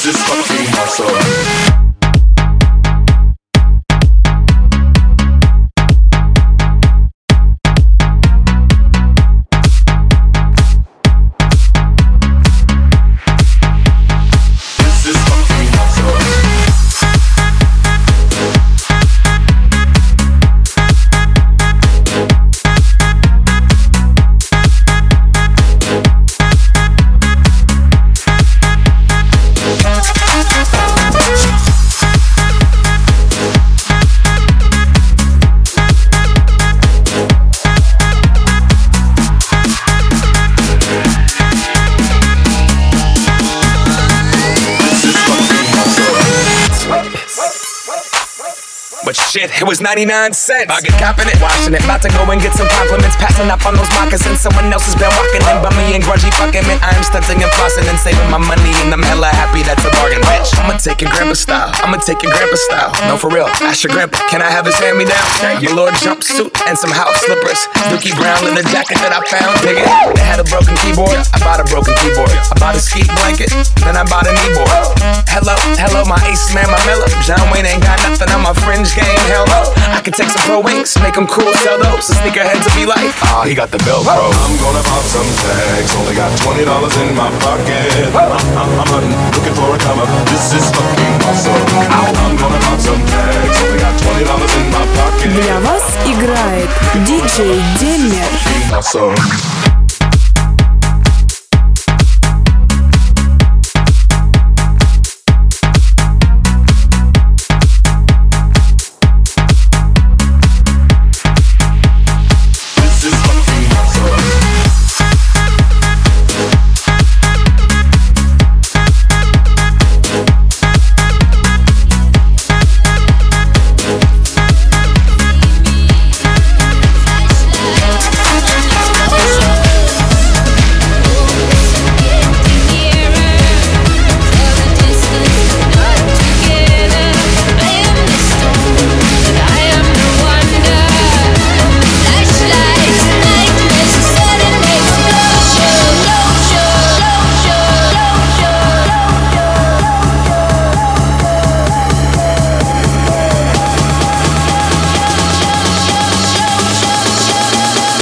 is fucking awesome. But shit, it was 99 cents. I get copping it, washing it, about to go and get some compliments. Passing up on those moccasins, someone else has been walking in. Bummy and grungy fucking man, I'm stunting and flossing and saving my money, and I'm hella happy that's a bargain, bitch. I'ma take your grandpa style, I'ma take your grandpa style. No, for real, ask your grandpa, can I have his hand-me-down? Your Lord jumpsuit and some house slippers. Dookie Brown leather jacket that I found, dig it. They had a broken keyboard, I bought a broken keyboard. I bought a ski blanket, then I bought a kneeboard. Hello, my ace man, my mellow. John Wayne ain't got nothing on my fringe game, hell no. I can take some pro wings, make them cool, sell those. So sneakerheads will be like, he got the Velcro. I'm gonna pop some tags, only got $20 in my pocket. I'm hunting, looking for a come up. This is fucking awesome. I'm gonna pop some tags, only got $20 in my pocket. Для вас играет DJ Demmer. Awesome.